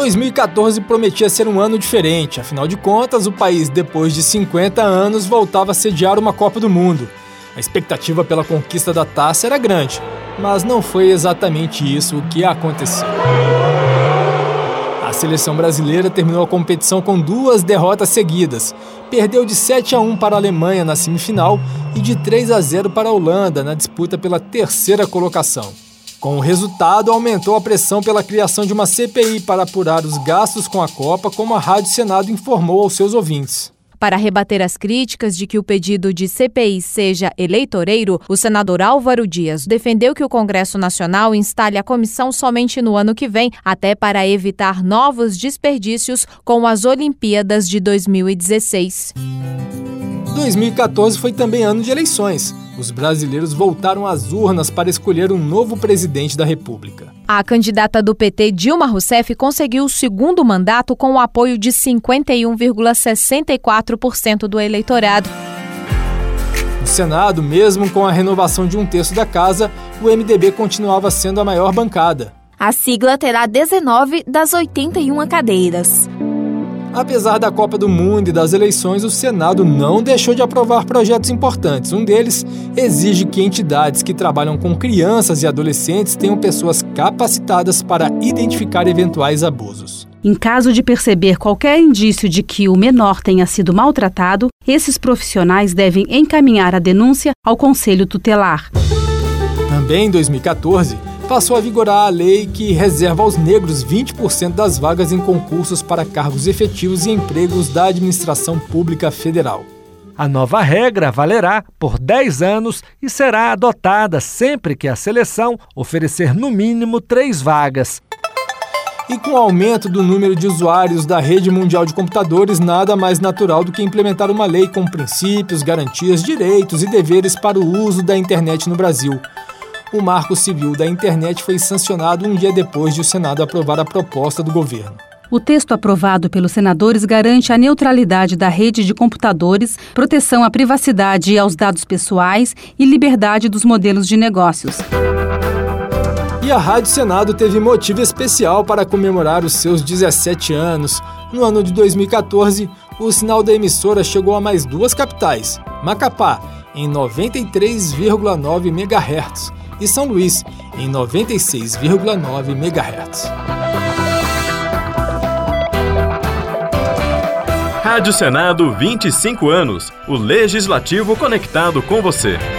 2014 prometia ser um ano diferente, afinal de contas, o país, depois de 50 anos, voltava a sediar uma Copa do Mundo. A expectativa pela conquista da taça era grande, mas não foi exatamente isso o que aconteceu. A seleção brasileira terminou a competição com 2 derrotas seguidas. Perdeu de 7-1 para a Alemanha na semifinal e de 3-0 para a Holanda na disputa pela 3ª colocação. Com o resultado, aumentou a pressão pela criação de uma CPI para apurar os gastos com a Copa, como a Rádio Senado informou aos seus ouvintes. Para rebater as críticas de que o pedido de CPI seja eleitoreiro, o senador Álvaro Dias defendeu que o Congresso Nacional instale a comissão somente no ano que vem, até para evitar novos desperdícios com as Olimpíadas de 2016. 2014 foi também ano de eleições. Os brasileiros voltaram às urnas para escolher um novo presidente da República. A candidata do PT, Dilma Rousseff, conseguiu o 2º mandato com o apoio de 51,64% do eleitorado. No Senado, mesmo com a renovação de 1/3 da casa, o MDB continuava sendo a maior bancada. A sigla terá 19 das 81 cadeiras. Apesar da Copa do Mundo e das eleições, o Senado não deixou de aprovar projetos importantes. Um deles exige que entidades que trabalham com crianças e adolescentes tenham pessoas capacitadas para identificar eventuais abusos. Em caso de perceber qualquer indício de que o menor tenha sido maltratado, esses profissionais devem encaminhar a denúncia ao Conselho Tutelar. Também em 2014, passou a vigorar a lei que reserva aos negros 20% das vagas em concursos para cargos efetivos e empregos da administração pública federal. A nova regra valerá por 10 anos e será adotada sempre que a seleção oferecer no mínimo 3 vagas. E com o aumento do número de usuários da rede mundial de computadores, nada mais natural do que implementar uma lei com princípios, garantias, direitos e deveres para o uso da internet no Brasil. O Marco Civil da Internet foi sancionado um dia depois de o Senado aprovar a proposta do governo. O texto aprovado pelos senadores garante a neutralidade da rede de computadores, proteção à privacidade e aos dados pessoais e liberdade dos modelos de negócios. E a Rádio Senado teve motivo especial para comemorar os seus 17 anos. No ano de 2014, o sinal da emissora chegou a mais 2 capitais, Macapá, em 93,9 MHz, e São Luís, em 96,9 MHz. Rádio Senado, 25 anos. O Legislativo conectado com você.